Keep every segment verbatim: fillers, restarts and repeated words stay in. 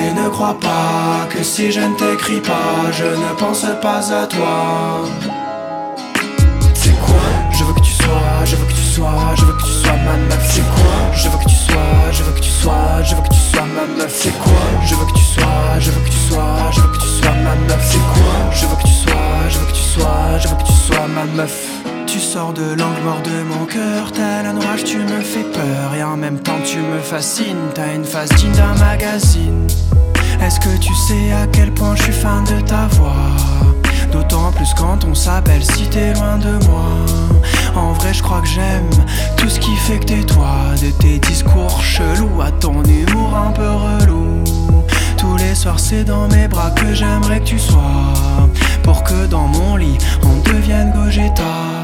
plaît, ne crois pas que si je ne t'écris pas, je ne pense pas à toi. C'est quoi? Je veux que tu sois, je veux que tu sois, je veux que tu sois ma meuf. C'est quoi? Je veux que tu sois, je veux que tu sois, je veux que tu sois ma meuf. C'est quoi? Je veux que tu sois, je veux que tu sois, je veux que tu sois ma meuf. C'est quoi? Je veux que tu sois, je veux que tu sois, je veux que tu sois ma meuf. Tu sors de l'angle mort de mon cœur, tel un orage tu me fais peur et en même temps tu me fascines. T'as une face digne d'un magazine. Est-ce que tu sais à quel point je suis fan de ta voix? D'autant plus quand on s'appelle si t'es loin de moi. En vrai je crois que j'aime tout ce qui fait que t'es toi. De tes discours chelous à ton humour un peu relou. Tous les soirs c'est dans mes bras que j'aimerais que tu sois, pour que dans mon lit on devienne Gogeta.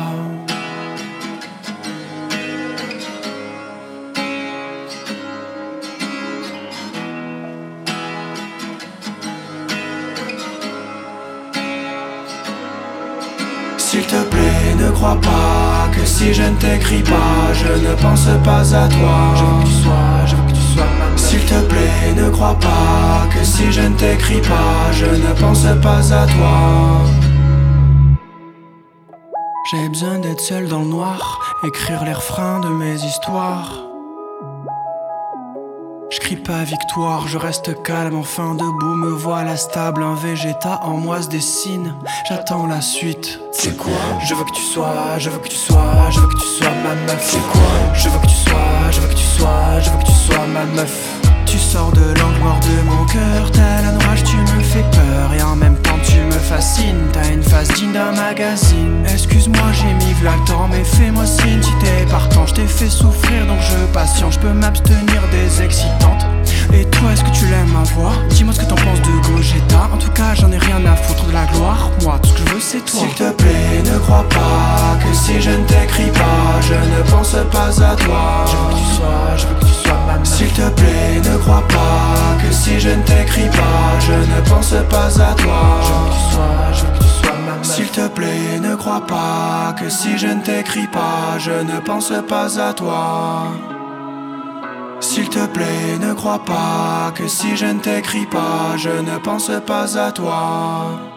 S'il te plaît, ne crois pas que si je ne t'écris pas, je ne pense pas à toi. Je veux que tu sois, je veux que tu sois ma meuf. S'il te plaît, ne crois pas que si je ne t'écris pas, je ne pense pas à toi. J'ai besoin d'être seul dans le noir, écrire les refrains de mes histoires. Je crie pas victoire, je reste calme, enfin debout, me voilà stable. Un Végéta en moi se dessine, j'attends la suite. C'est quoi? Je veux que tu sois, je veux que tu sois, je veux que tu sois ma meuf. C'est quoi? Je veux que tu sois, je veux que tu sois, je veux que tu sois ma meuf. Tu sors de l'angle mort de mon cœur, tel un orage tu me fais peur et en même temps tu me fascines. T'as une face digne d'un magazine. Excuse-moi j'ai mis v'là le temps, mais fais-moi signe si t'es partant. Je t'ai fait souffrir donc je patiente, je peux m'abstenir des excitantes. Et toi est-ce que tu l'aimes ma voix? Dis-moi ce que t'en penses de Gogeta. En tout cas j'en ai rien à foutre de la gloire. Moi tout ce que je veux c'est toi. S'il te plaît ne crois pas que si je ne t'écris pas, je ne pense pas à toi. Je veux que tu sois, je veux que tu sois ma meuf. S'il te plaît ne crois pas que si je ne t'écris pas, je ne pense pas à toi. Je veux que tu sois, je veux que tu sois ma meuf. S'il te plaît ne crois pas que si je ne t'écris pas, je ne pense pas à toi. S'il te plaît, ne crois pas que si je ne t'écris pas, je ne pense pas à toi.